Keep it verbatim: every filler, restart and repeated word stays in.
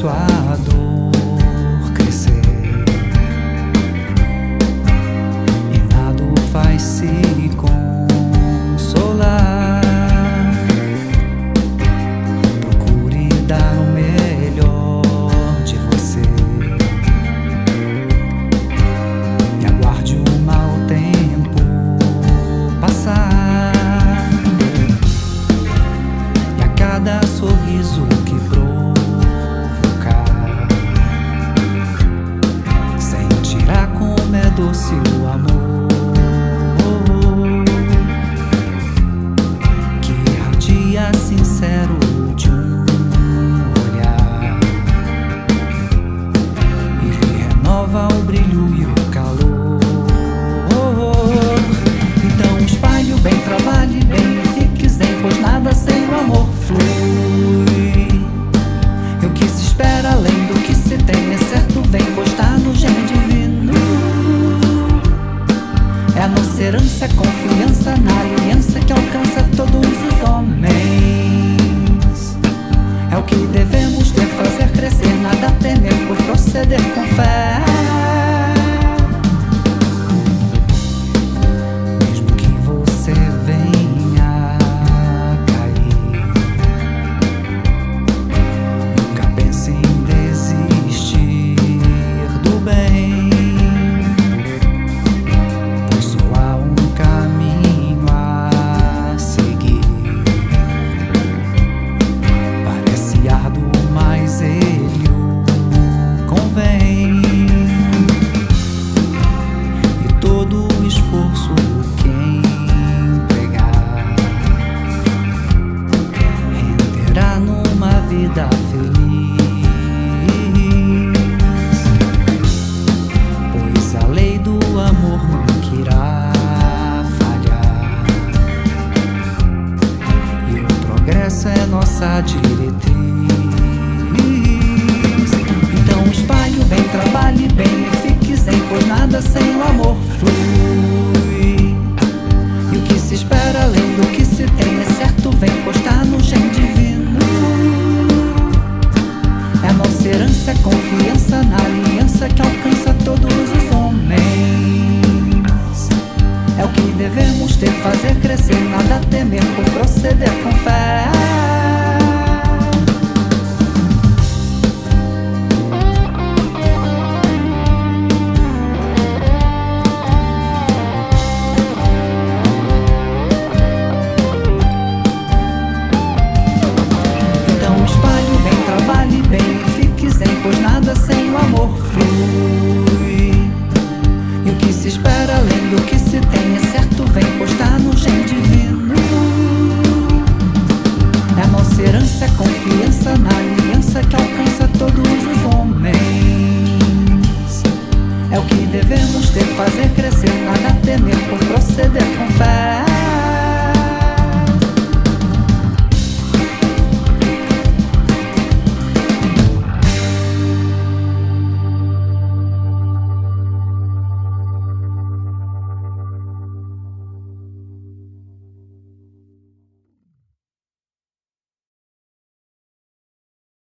sua dor crescer e nada o faz se consolar. Procure dar o melhor de você e aguarde o mau tempo passar. E a cada sorriso que provocar, sentirá como é doce o amor que irradia sincero de um olhar e lhe renova o brilho e o calor. Então espalhe o bem, trabalhe bem e fique zen, pois nada sem o amor flui. E o que se espera além do que se tem é certo, vem, pois está no gene divino. É a nossa herança, confiança na aliança que alcança todos os homens. É o que devemos ter, fazer crescer, nada a temer, por proceder com fé. Mesmo que você venha cair, nunca pense em desistir do bem, pois só há um caminho a seguir. Parece árduo, mas ele o convém, e todo o esforço que empregar renderá numa vida feliz, pois a lei do amor nunca irá falhar e o progresso é nossa diretriz. Então espalhe o bem, trabalhe bem e fique zen, pois nada sem o amor flui. E o que se espera além do que se tem é certo, vem, pois está no gene divino. É a nossa herança, confiança na aliança que alcança todos os homens. É o que devemos ter, fazer crescer, nada a temer, por proceder com fé. Então espalhe o bem, trabalhe bem e fique zen, pois nada sem o amor flui. E o que se espera além do que se tem é certo, vem, pois está no gene divino. É a nossa herança, confiança na aliança que alcança todos os homens. É o que devemos ter, fazer crescer, nada a temer, por proceder com fé.